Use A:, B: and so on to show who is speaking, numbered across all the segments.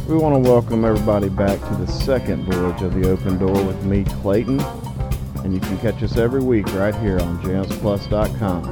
A: We want to welcome everybody back to the second voyage of the Open Door with me, Clayton. And you can catch us every week right here on jamsplus.com.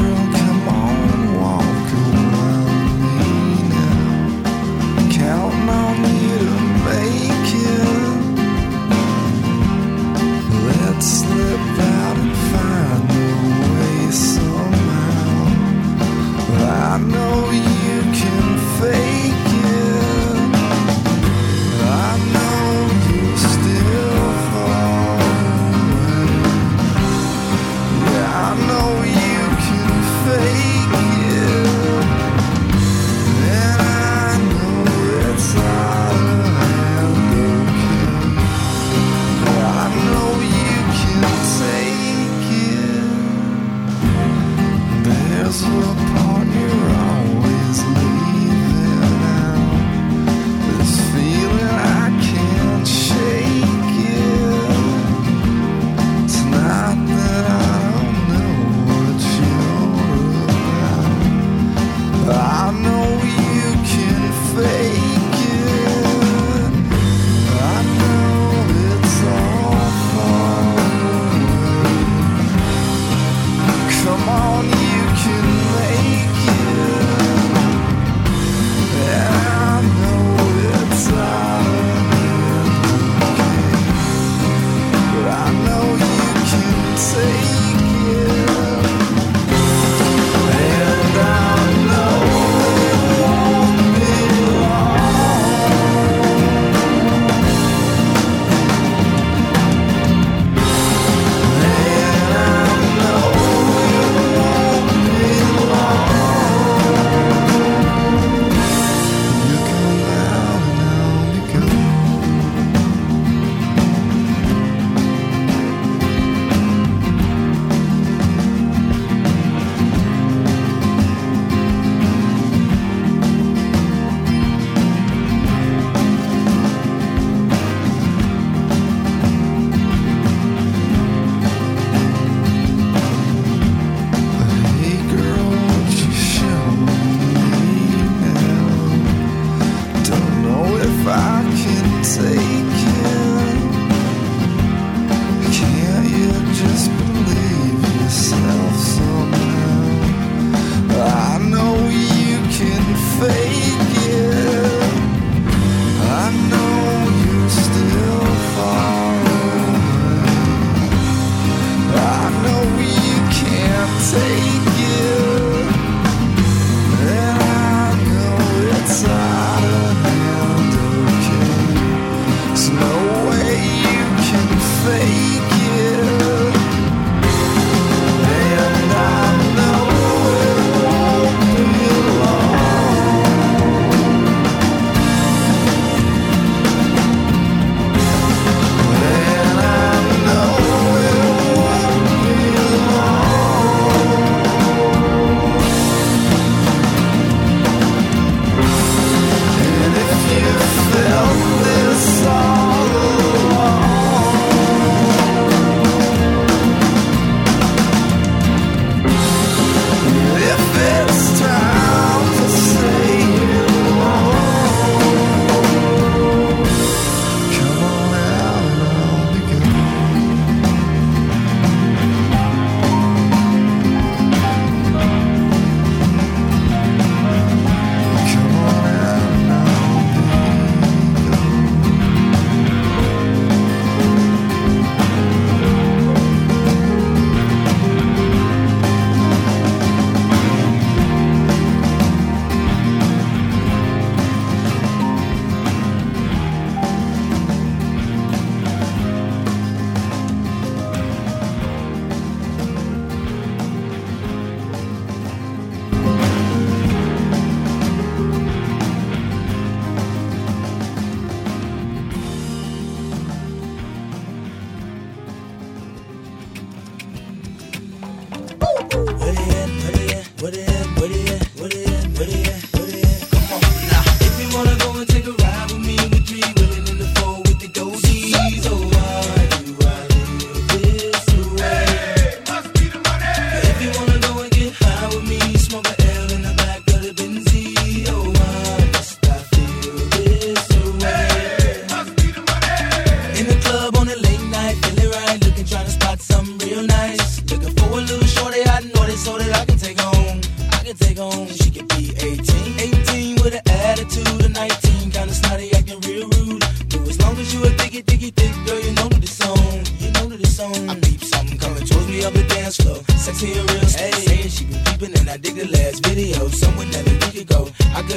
B: Count my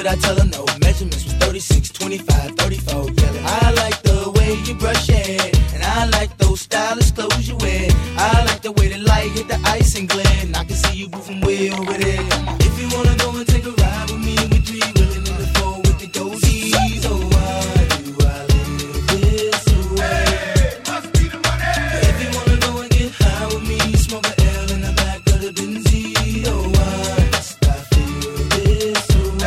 B: Should I tell her no? Measurements was 36, 25, 34, yelling. I like the way you brush your hair, and I like those stylish clothes you wear. I like the way the light hit the ice and glare, and I can see you moving way over there. If you wanna go and take a ride with me, we three willing in the four with the goldies. Oh, why do I live this way? Must be the money. If you wanna go and get high with me, smoke a L in the back of the Benzie. Oh, why must I feel this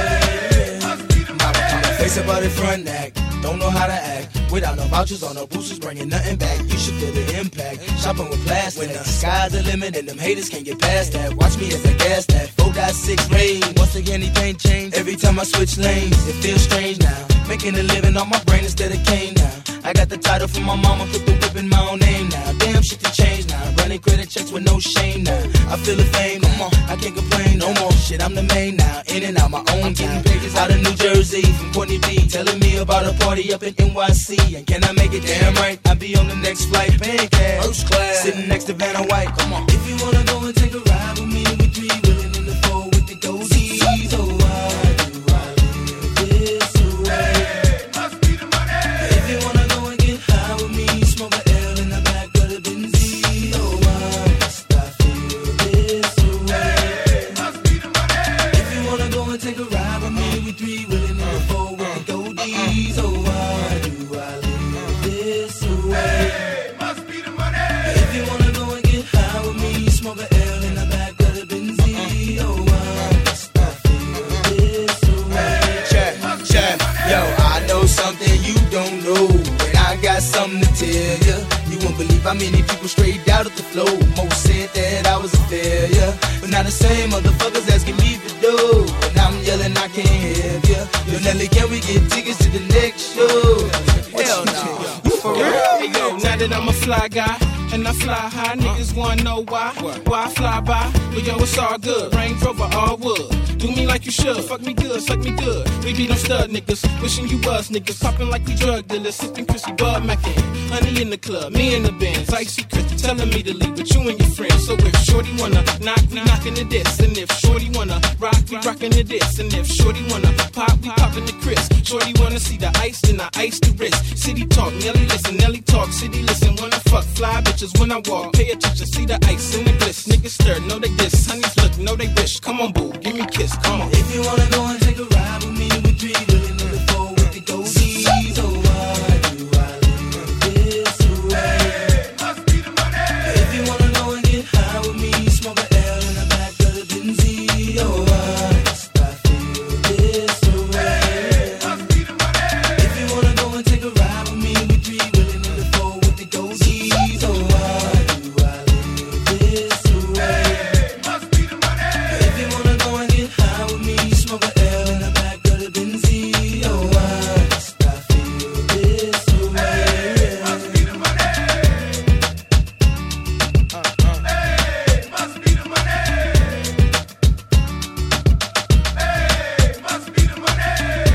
B: way? Must be the money. Face about it front act, don't know how to act. Without no vouchers or no boosters, bringing nothing back. You should feel the impact. Shopping with plastic. When the sky's the limit and them haters can't get past that. Watch me as I gas that 4.6 range. Once again, anything changed. Every time I switch lanes, it feels strange now. Making a living on my brain instead of cane now. I got the title from my mama, put the whip in my own name now. Damn, shit to change now. Running credit checks with no shame now. I feel the fame, come on, I can't complain no more. Shit, I'm the main now. In and out my own time. Pages out of New Jersey from Courtney B. Telling me about a party up in NYC. And can I make it damn right? I'll be on the next flight, paying cash. First class, sitting next to Vanna White. Come on. If you wanna go and take a ride with me, we three willing in the four with the goldies. Oh, why do I live this way? Must be the money. If you wanna go and get high with me, smoke a L in the back of the Benzie. Oh, why must I feel this way? Must be the money. If you wanna go and take a ride with me, we three willing in the four with the goldies. Oh, why do I live this way? Must be the money. If you wanna go and get high with me, smoke a L in the back of the Benzie. Oh, why must I feel this way? Check. Yo, I know something you don't know, and I got something to tell you. You won't believe how many people straight out of the flow. Most said that I was a failure, but now the same motherfuckers asking me for dough, and I'm yelling I can't help ya. Yo, Nelly, can we get tickets to the next show? Hell no. For real?
C: Hey yo, now that I'm a fly guy and I fly high, niggas wanna know why I fly by. But yo, it's all good. Range Rover, all wood. Do me like you should. Fuck me good, suck me good. We be them stud niggas, wishing you was niggas. Popping like we drug dealers, sipping Chrissy Bud Mackin. Honey in the club, me in the Benz. Icy Chris telling me to leave with you and your friends. So if Shorty wanna knock, we knockin' the diss. And if Shorty wanna rock, we rockin' the diss. And if Shorty wanna pop, we poppin' the Chris. Shorty wanna see the ice, then I ice the wrist. City talk, Nelly listen, Nelly talk. City listen, when I fuck, fly bitches when I walk. Pay attention, see the ice and the bliss. Niggas stir, know they diss. Honeys look, know they wish. Come on, boo, give me a kiss, come on.
B: If you wanna go and take a ride with me, we three willing in the four with the goldies. Oh, why do I live this way? Must be the money. If you wanna go and get high with me, smoke a L in the back of the Benzie. Oh, why must I feel this way? Must be the money. If you wanna go and take a ride with me, we three willing in the four with the goldies. Oh, why do I live this way? Must be the money. If you wanna go and get high with me, smoke a L in the back of the Benzie. Oh, why must I feel this way? Must be the money. Hey, must be the money. Hey, must be the money.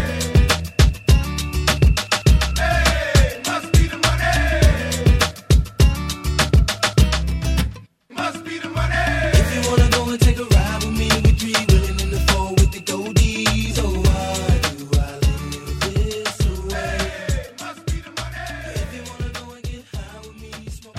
B: Hey, must be the money. Must be the money. If you wanna go and take a ride with me, we three willing in the four with the goldies. Oh, why do I live this way? Must be the money. If you wanna go and get high with me, smoke.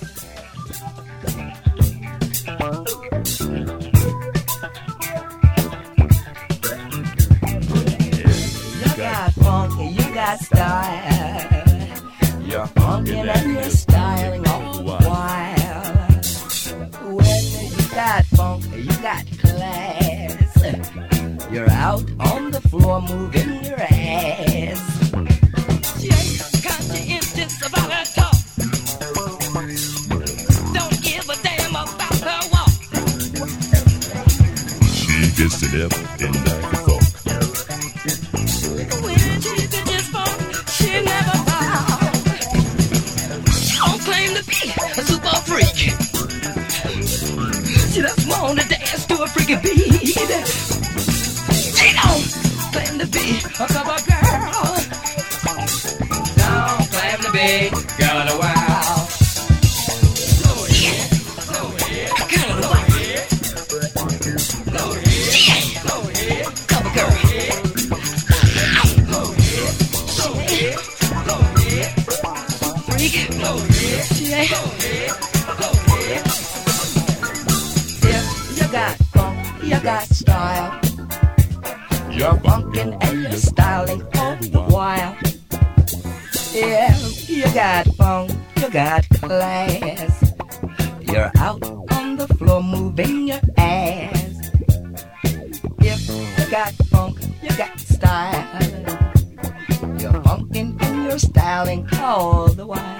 D: You got funk and you got style.
E: Yeah,
D: Funkin' and your styling all the while. When you got funk, you got class. You're out on the floor moving your ass. She ain't conscientious about her talk. Don't give a damn about her walk.
E: she gets it up and back and forth.
D: When she could just funk, she never found. She don't claim to be a super freak. She just wanna dance to a freaking beat. She don't claim to be a cover girl. Don't claim to be girl of the wild. Girl of the wild. Cover girl. If you got funk, you got style. You're funkin' and you're styling all the while. Yeah, you got funk, you got class. You're out on the floor moving your ass. If you got funk, you got style. You're funkin' and you're styling all the while.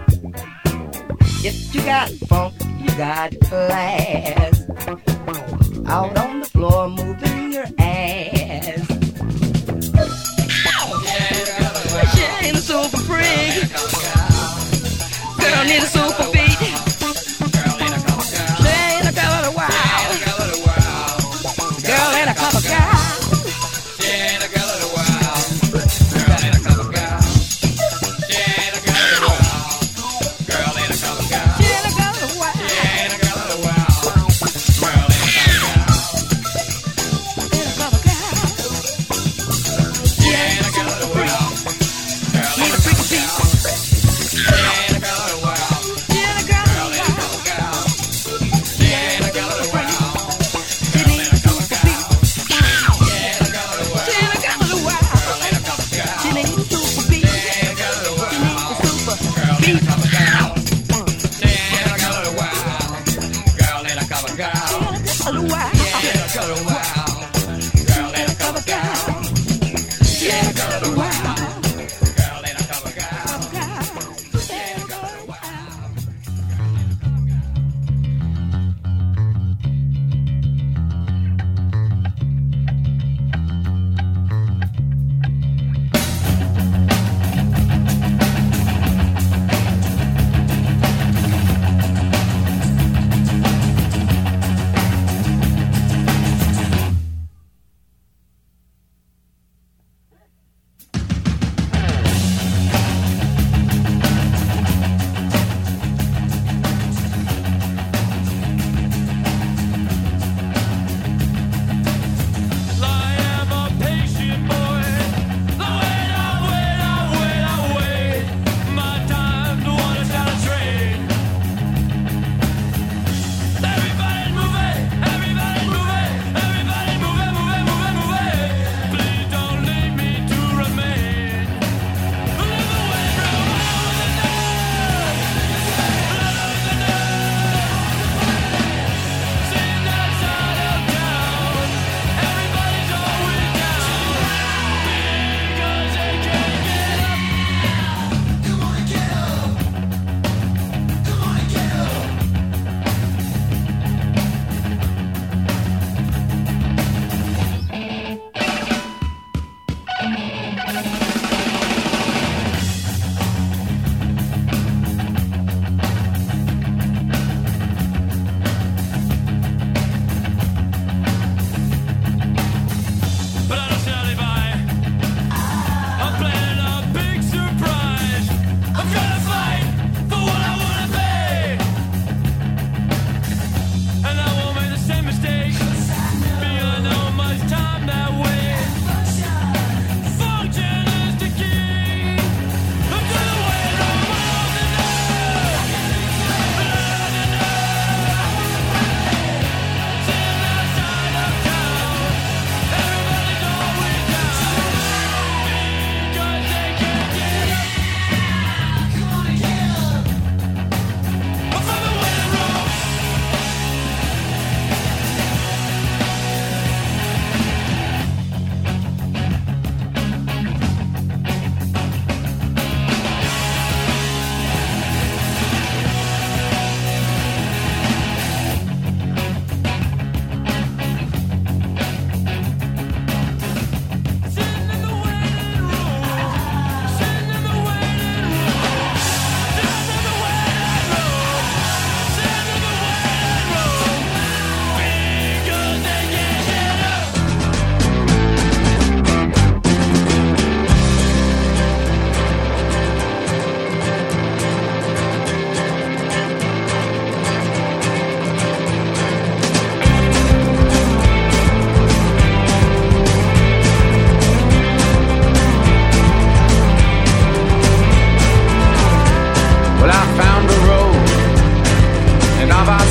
D: If you got funk, you got class. Out on the floor moving your ass. She ain't a super freak. Girl need a super beat. She ain't a girl of the wild. Girl ain't a cover girl. She ain't a girl of the wild. Girl ain't a cover girl. She ain't a girl of the wild. Girl ain't a cover girl. She ain't a girl of the wild. She ain't a girl of the wild. Girl ain't a cover girl. Ain't a cover girl. She ain't a girl of the wild. Girl ain't a freaky beat. She ain't a girl of the wild. She ain't a girl of the wild. She ain't a girl of the wild. She ain't a cover girl. She ain't a girl of the wild. She ain't a girl of the wild. Girl ain't a cover girl. She needs a super beat. She ain't a girl of the wild. She needs a super beat. She ain't a girl of the wild. Girl ain't a cover girl. She ain't a girl of the wild. She ain't a girl of the wild. Girl ain't a cover girl. She ain't a girl of the wild. Girl ain't a cover girl. She ain't a girl of the wild.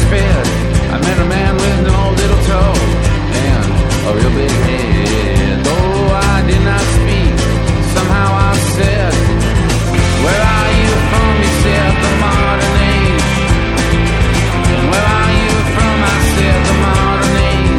F: fed. I met a man with no little toe and a real big head. Though I did not speak, somehow I said, where are you from? He said, the modern age. Where are you from? I said, the modern age.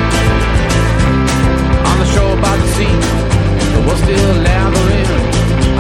F: On the shore by the sea, there was still gathering.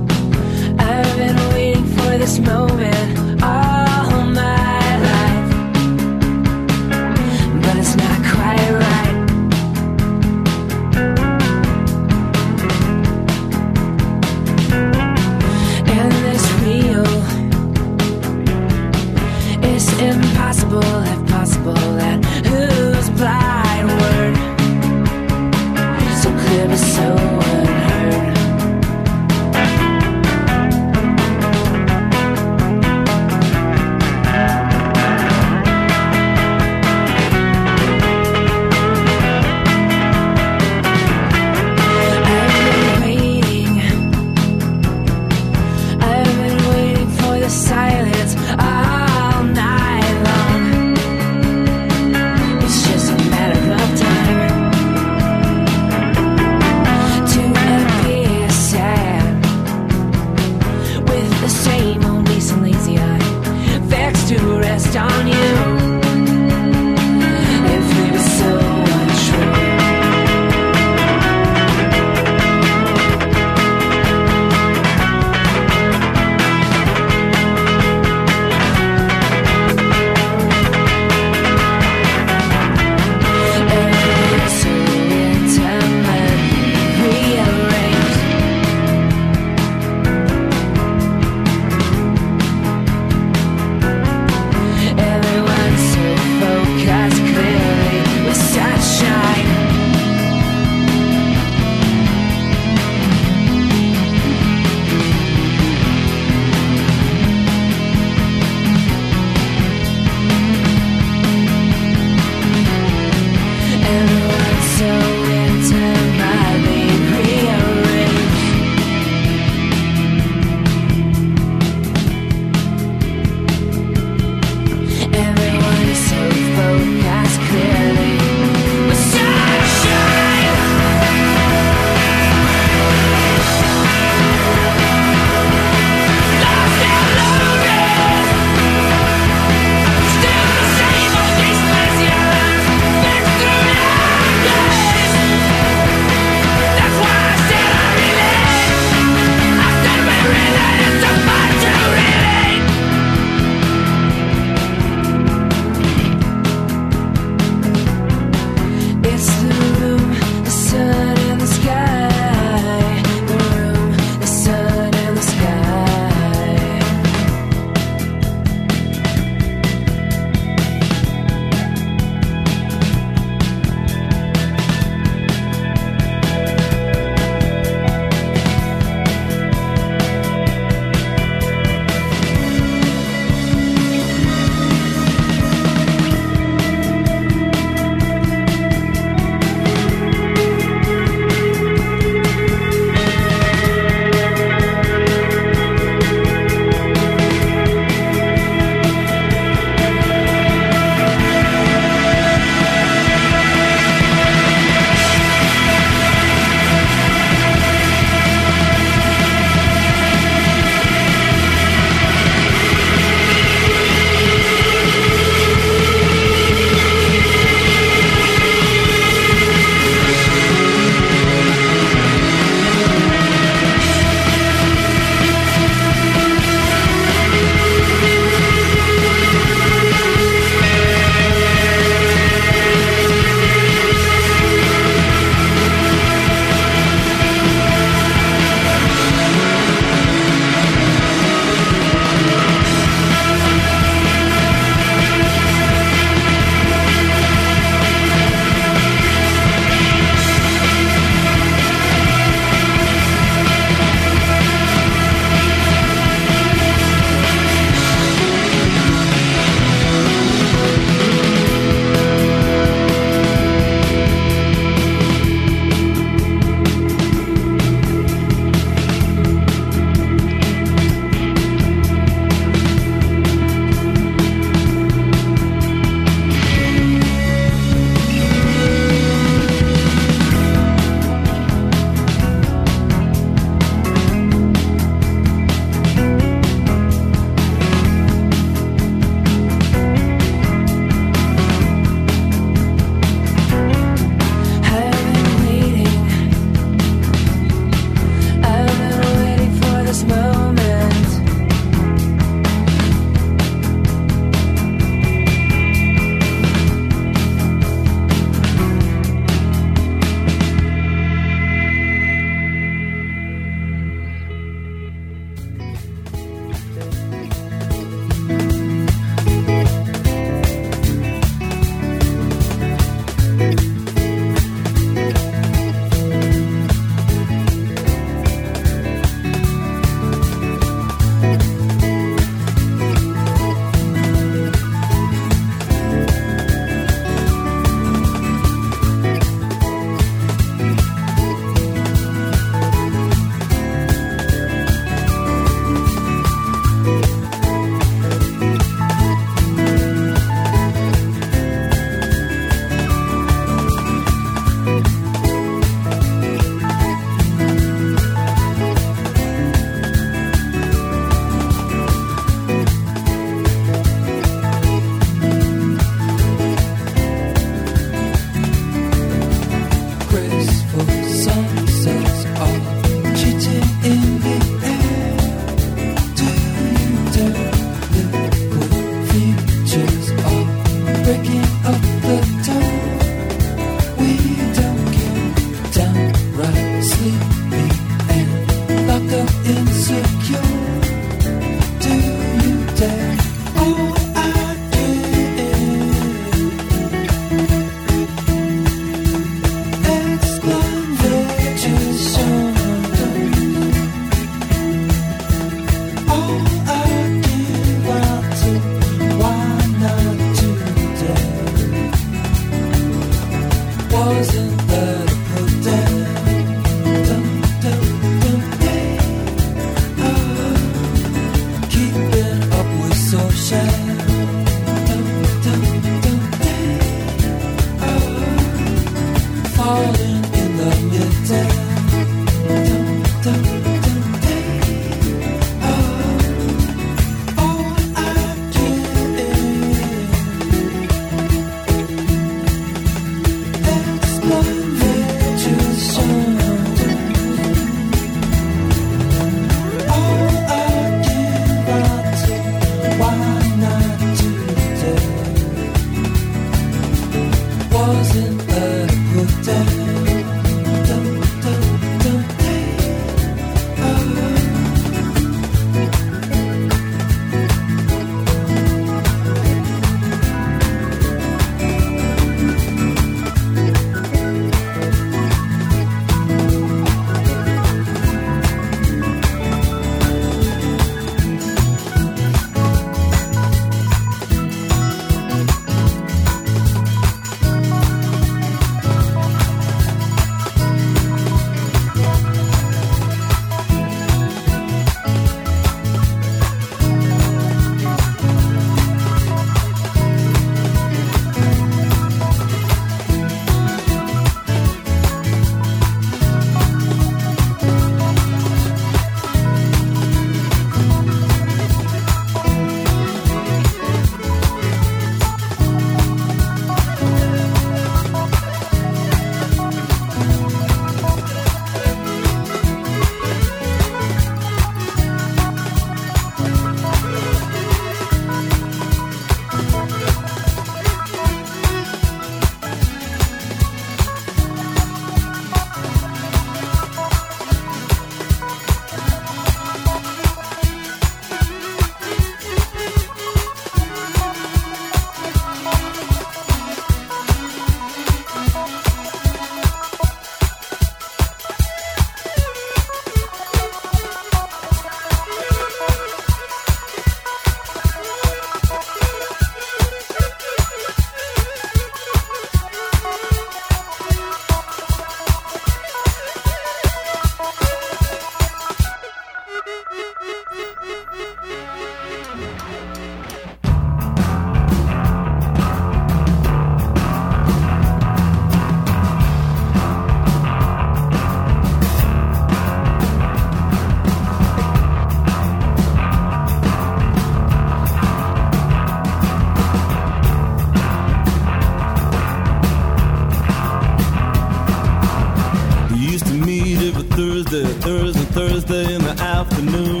G: Thursday in the afternoon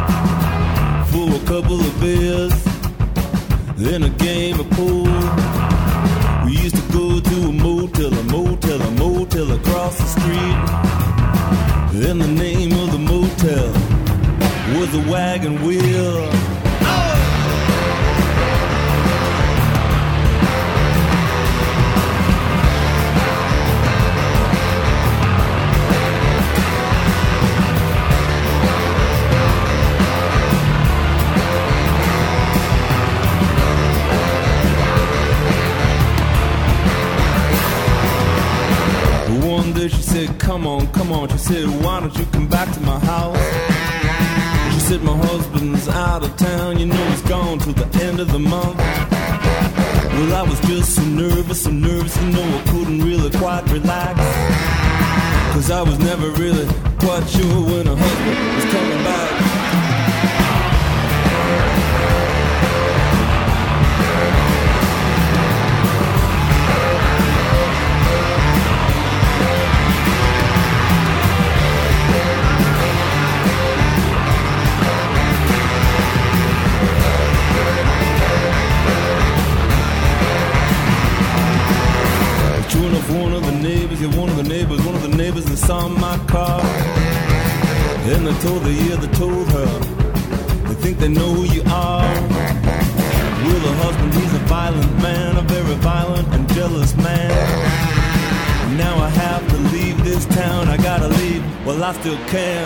G: for a couple of beers, then a game of pool. We used to go to a motel across the street. Then the name of the motel was the Wagon Wheel. She said, come on. She said, why don't you come back to my house? She said, my husband's out of town. You know he's gone till the end of the month. Well, I was just so nervous, you know I couldn't really quite relax. Cause I was never really quite sure when a husband was coming back. One of the neighbors that saw my car. And they told the year they told her, they think they know who you are. Well, the husband, he's a violent man, a very violent and jealous man. Now I have to leave this town, I gotta leave, well I still can.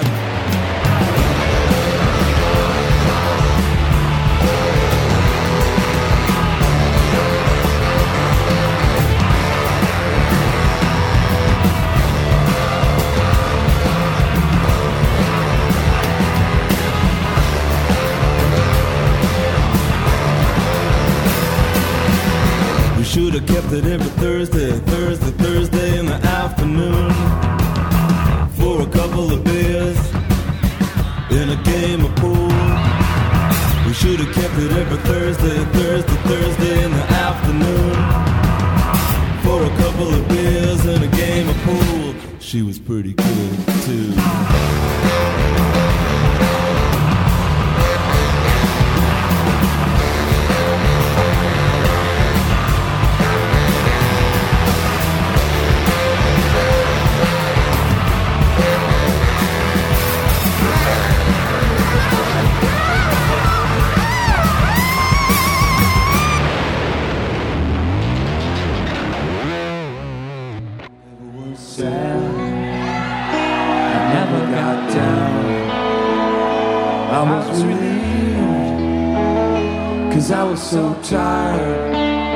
G: Should have kept it every Thursday in the afternoon for a couple of beers in a game of pool. We should have kept it every Thursday in the afternoon for a couple of beers and a game of pool. She was pretty good too.
H: I was so tired.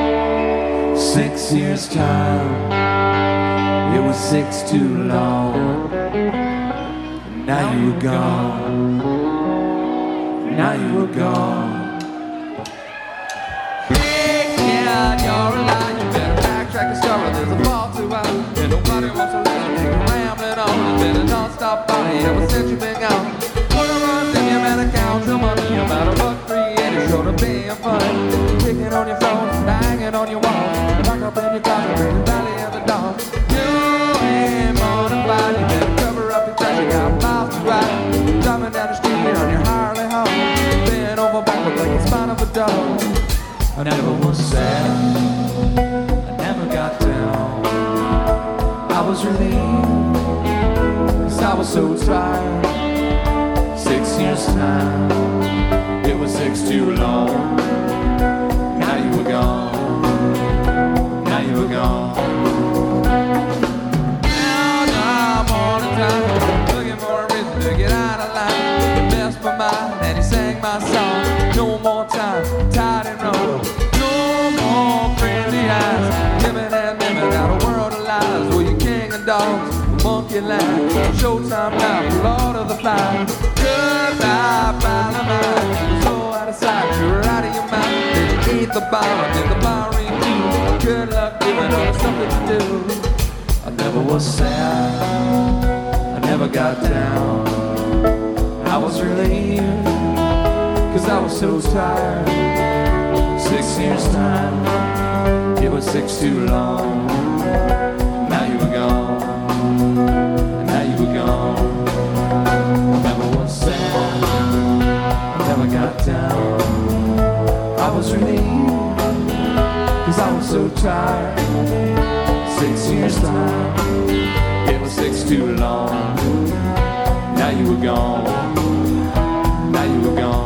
H: 6 years time, it was 6 too long. Now you were gone. Now you were gone. Yeah, you're alive. You better backtrack and start. There's a fall to out, and nobody wants to listen to you rambling on. It's been a non-stop party ever since you've been gone. Put a run, then you better count your money. About $1.38, sure to be a fun. Kicking on your phone, hanging on your wall. Lock up in your closet, in the valley of the dawn. You ain't mortified, you better cover up your tracks. You got miles to ride, driving down the street on your Harley home. Bent over backwards like the spine of a dog. I never was sad, I never got down. I was relieved, 'cause I was so tired. 6 years time, it was 6 too long. Now you were gone. Now you were gone. Now morning time, looking for a reason to get out of line. He messed my mind and he sang my song. No more time, tied and wrong. No more crazy eyes, living and living out a world of lies. Where you king and dogs, monkey line. Showtime now, Lord of the Flies. Goodbye, pal of mine. So out of sight, you're out of your mind. Did you eat the bar? Did the bar ring too? Good luck giving us something to do. I never was sad, I never got down. I was relieved, 'cause I was so tired. 6 years time, it was 6 too long. Now you were gone. Now you were gone. I never was sad, I never got down. I was relieved, 'cause I was so tired. 6 years time, it was 6 too long. Now you were gone. Now you were gone.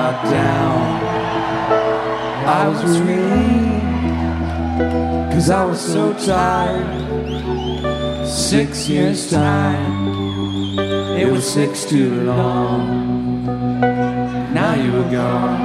H: got down, I was relieved, 'cause I was so tired. 6 years' time, it was 6 too long. Now you were gone,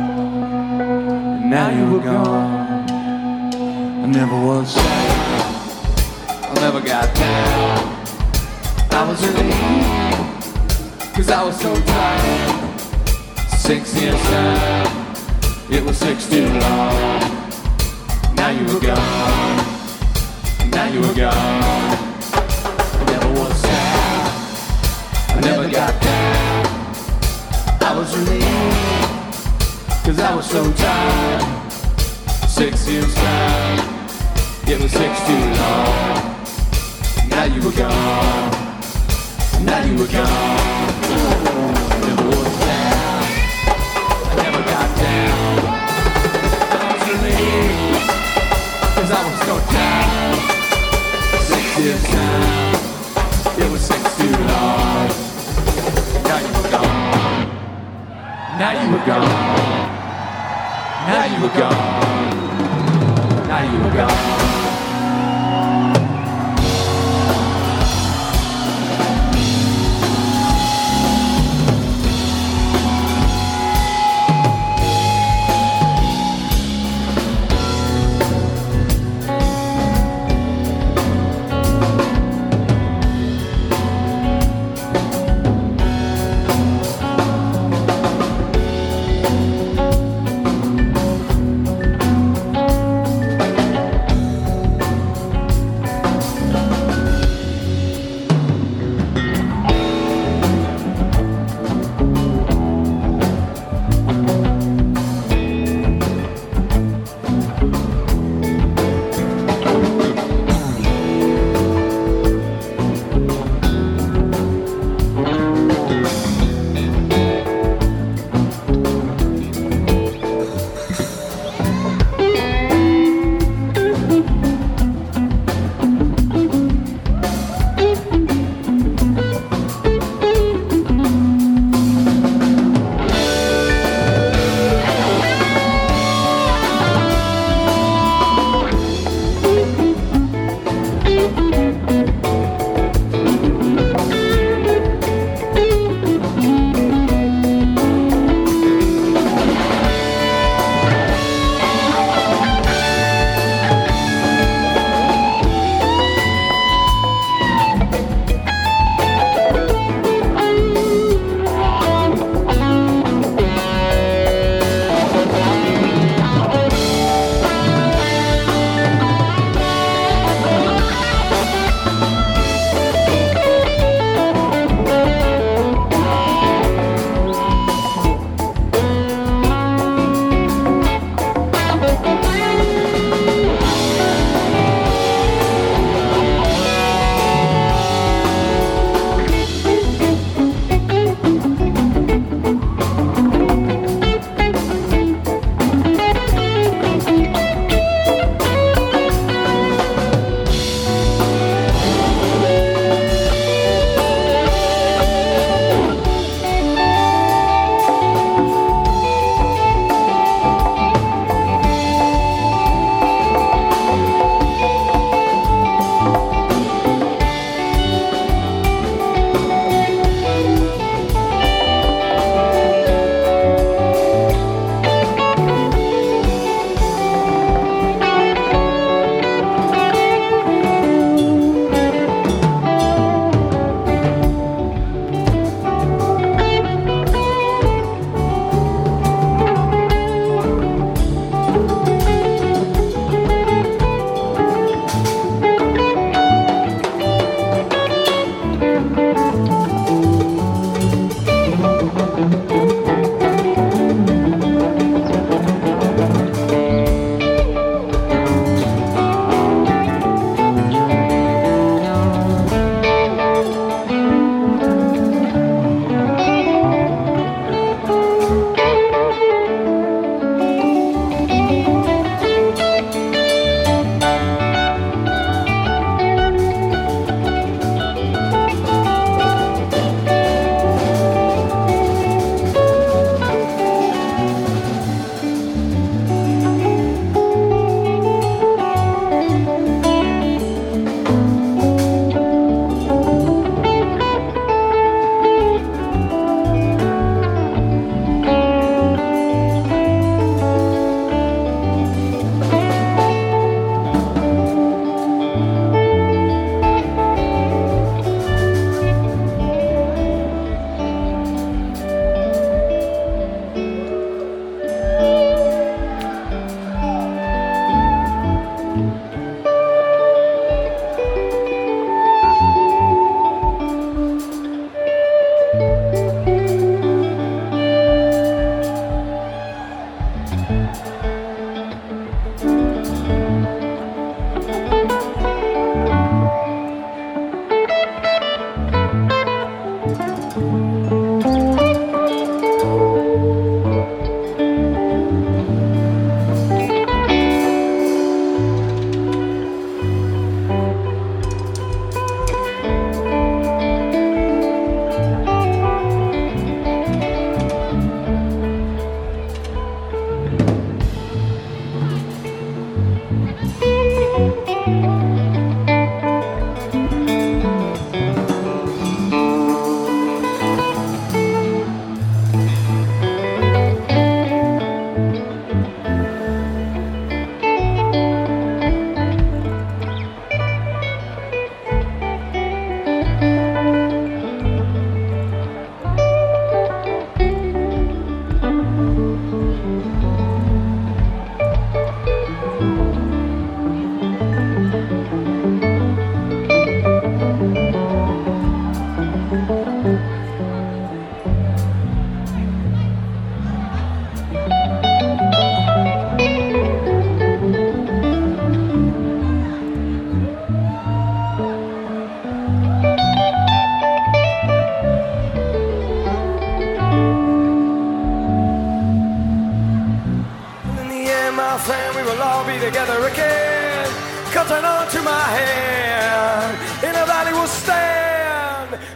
H: now you were gone. I never was sad, I never got down. I was relieved, 'cause I was so tired. 6 years' time, it was 6 too long. Now you were gone, now you were gone. I never was sad, I never got down. I was relieved, 'cause I was so tired. 6 years' time, it was 6 too long. Now you were gone, now you were gone. I never was down, I never got down. I was relieved, 'cause I was so tired. 6 years' time, it was 6 too long. Now you were gone, now you were gone. Now you were gone, now you were gone.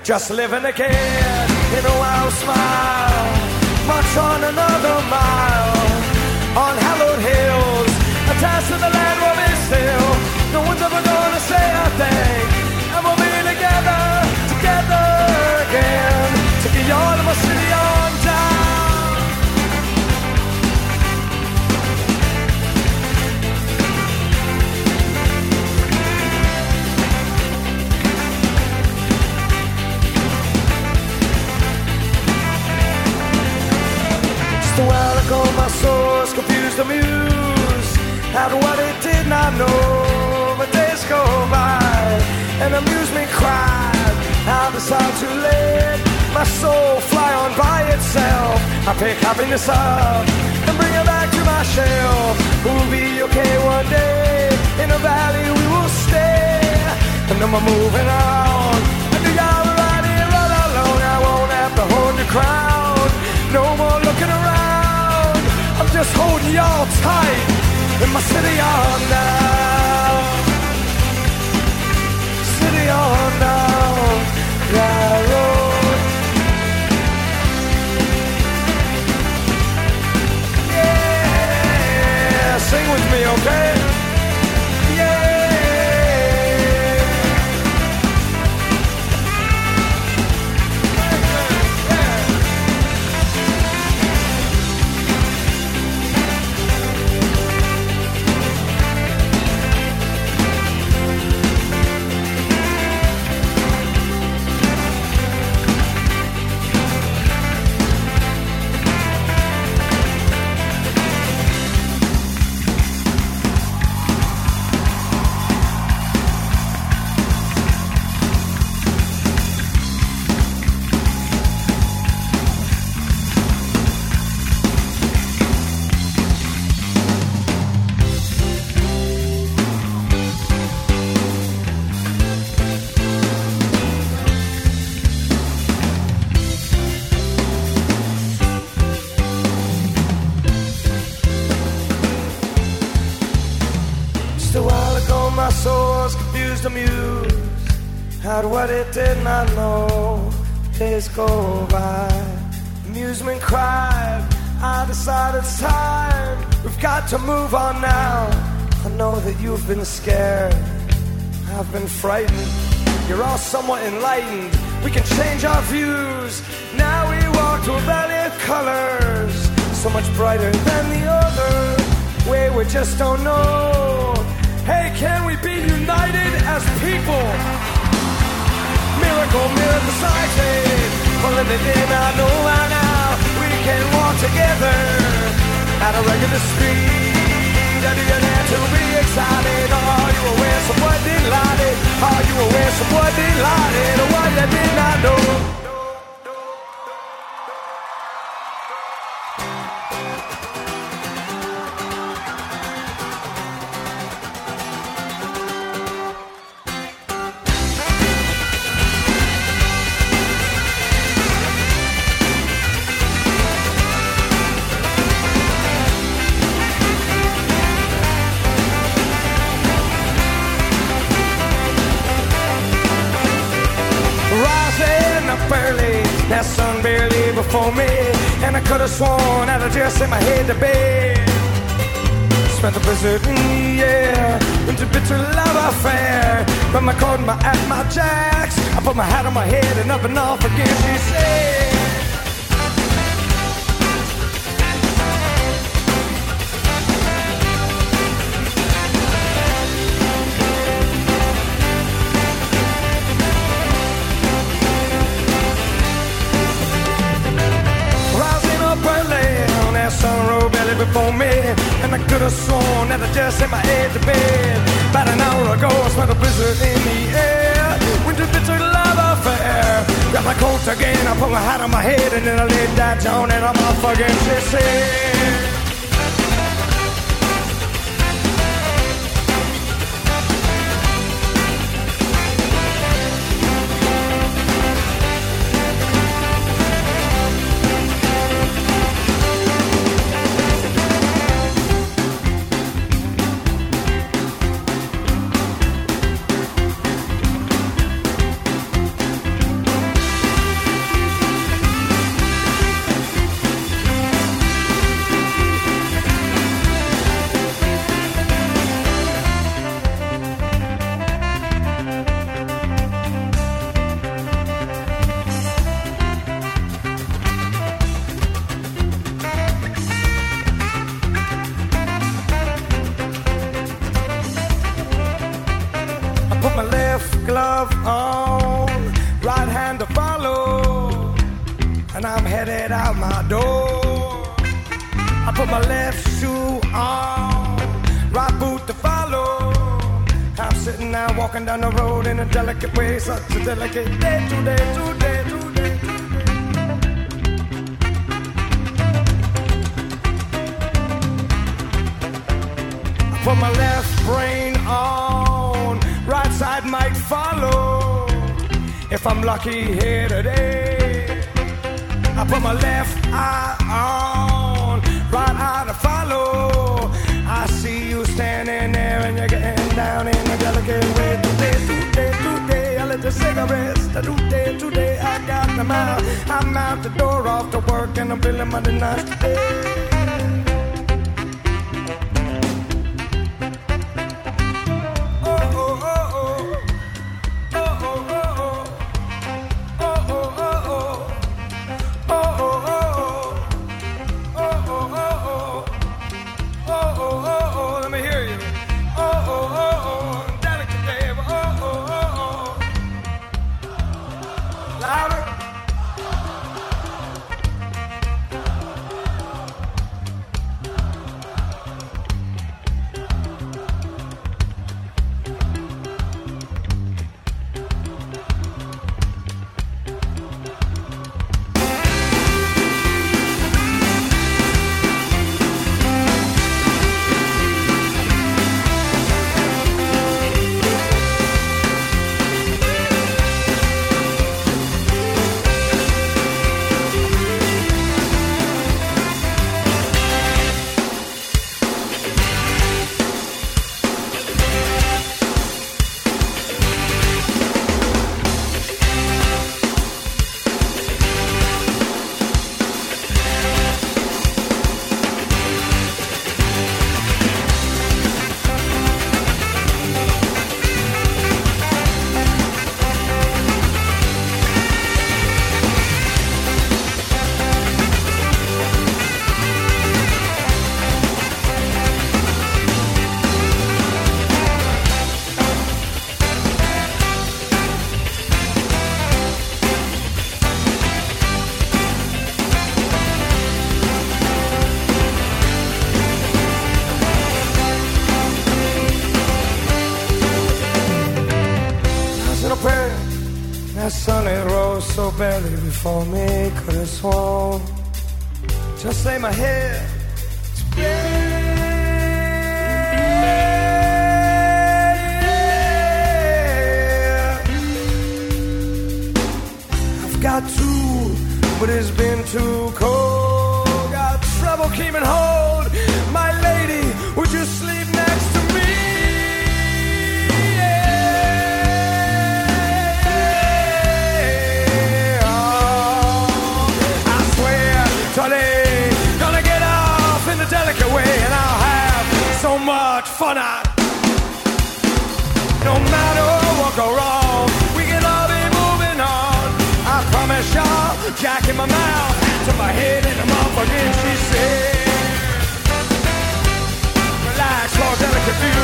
I: just living again in a wild smile. March on another mile on hallowed hills, attached to the land where we still. No one's ever gonna say a thing, and we'll be together, together again. Take the yard of my city on down. Just a while ago my soul's confused, amused at what it did not know. But days go by and amusement cried. I decide to let my soul fly on by itself. I pick happiness up and bring it back to my shell. We'll be okay one day, in a valley we will stay. And then we're moving on, and the y'all right here all alone. I won't have to hold your crown, no more looking around. I'm just holding y'all tight in my city on now. City on now, yeah, road. Yeah, sing with me, okay? Yeah. At what it did not know. Days go by, amusement cried. I decided it's time, we've got to move on now. I know that you've been scared, I've been frightened. You're all somewhat enlightened, we can change our views. Now we walk to a valley of colors, so much brighter than the other way, we just don't know. Hey, can we be united as people? Miracle, miracle sighted, pulling it in, I know right now. We can walk together at a regular speed. Are you there to be excited? Are you aware someone delighted? Are you aware someone delighted? Or what you did not know? That sun barely before me, and I could have sworn that I just set my head to bed. Spent the blizzard in the air, into bitter love affair. Put my coat, my hat, my jacks, I put my hat on my head and up and off again, she said. Sun rolled belly before me, and I could have sworn that I just set my head to bed. About an hour ago, I smelled a blizzard in the air. Went to bitter love affair. Got my coat again, I put my hat on my head, and then I laid that down and I'm a fucking sissy. headed out my door. I put my left shoe on, right boot to follow. I'm sitting now walking down the road in a delicate way, such a delicate day today, today, today. I put my left brain on, right side might follow. If I'm lucky here today, I put my left eye on, right eye to follow. I see you standing there and you're getting down in a delicate way. Today, today, today, I lit the cigarettes. Today, today, I got them out. I'm out the door off to work and I'm feeling mighty nice today. That sunny rose so barely before me, could have sworn just lay my head to bed. I've got to, but it's been too cold. Got trouble keeping hold. My lady, would you sleep next to me? Gonna get off in the delicate way, and I'll have so much fun. No matter what go wrong, we can all be moving on. I promise y'all, Jack in my mouth, hand to my head, and I'm off again. She said, relax for a delicate view.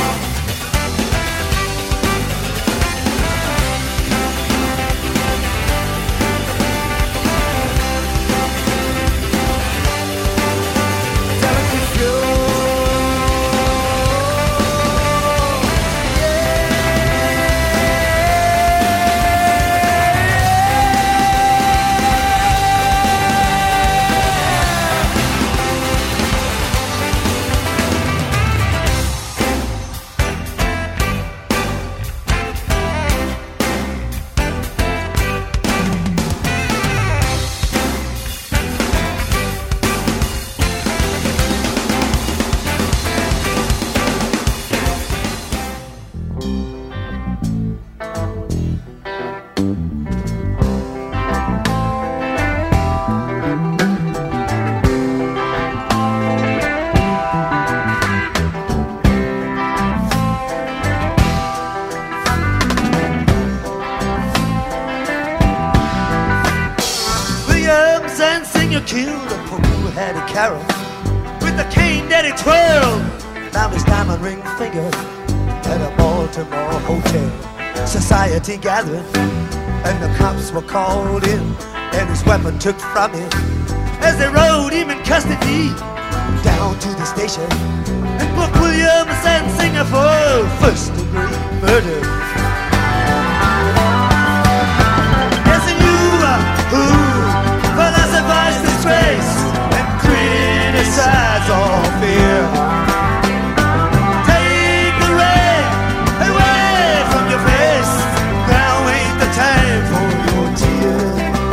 J: Killed a pool-headed carol with the cane that he twirled round his diamond ring finger at a Baltimore hotel. Society gathered and the cops were called in. and his weapon took from him as they rode him in custody down to the station and booked William Sansinger for first-degree murder. Yes, and you who philosophize disgrace and criticize all fear, take the rain away from your face. Now ain't the time for your tears.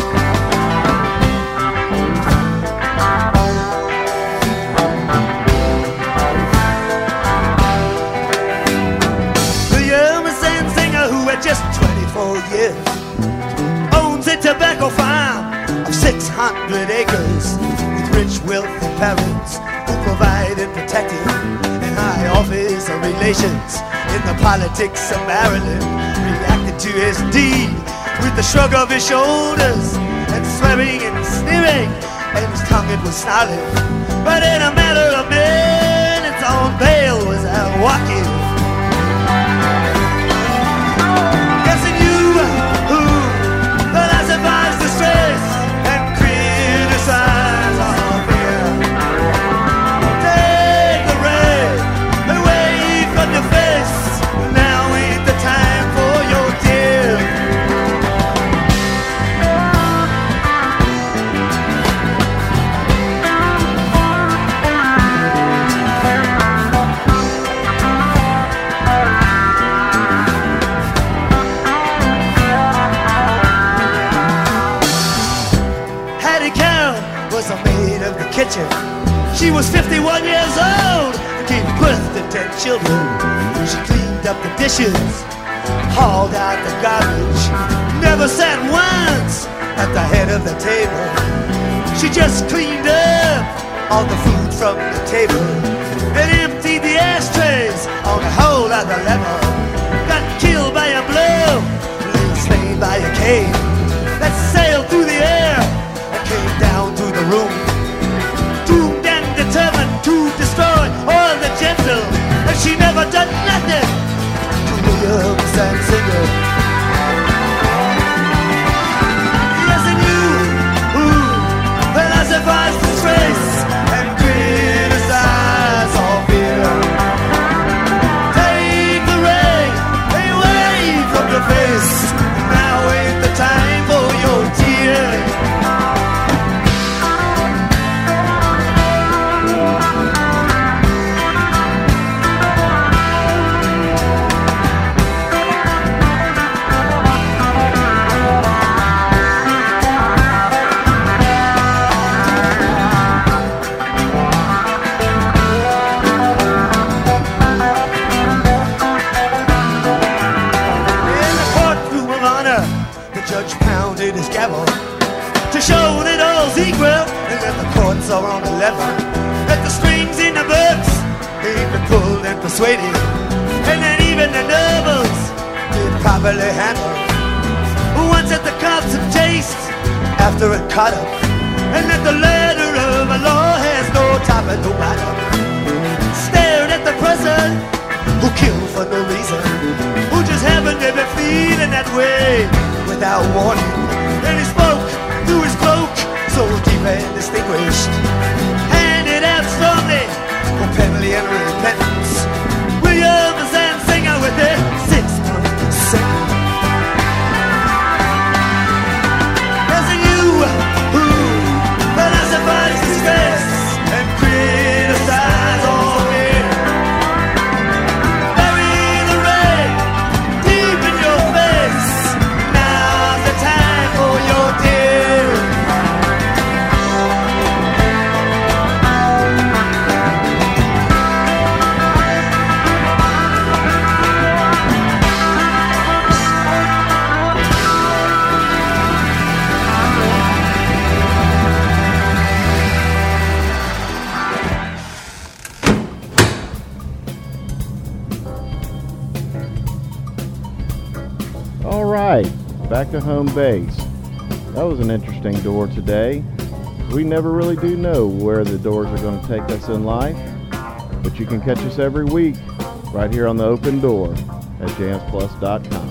J: Just 24 years, owns a tobacco farm of 600 acres with rich, wealthy parents who provide and protect him, and high office relations in the politics of Maryland. Reacted to his deed with the shrug of his shoulders and swearing and sneering, and his tongue it was snarling. But in a matter of minutes, on bail was out walking. Philosophize distress and criticize all fear. Take the rain away from your face. Now ain't the time for your tears. Was a maid of the kitchen. She was 51 years old and gave birth to 10 children. She cleaned up the dishes, hauled out the garbage, never sat once at the head of the table. She just cleaned up all the food from the table and emptied the ashtrays on a whole other level. Got killed by a blow, lay slain by a cane that sailed through the air, came down to the room, doomed and determined to destroy all the gentle, and she never done nothing to William Sansinger. Yes, and you who philosophize disgrace and criticize all fear, take the rain away from your face. Now ain't the time for your tears. His gavel to show that all's equal and that the courts are on the level, that the strings in the books they've been pulled and persuaded, and that even the nobles been properly handled. Once that the cops have chased after it caught up, and that the ladder of a law has no top and no bottom. Stared at the person who killed for no reason, who just happened to be feeling that way without warning. And he spoke through his cloak, so deep and distinguished, handed out strongly for penalty and repentance. William Sansinger with their 6-month sentence. As in you who philosophize disgrace and criticize all fear, bury the rain deep in your face. Now's the time for your tears.
A: All right, back to home base. That was an interesting door today. We never really do know where the doors are going to take us in life, but you can catch us every week right here on the Open Door at jamsplus.com.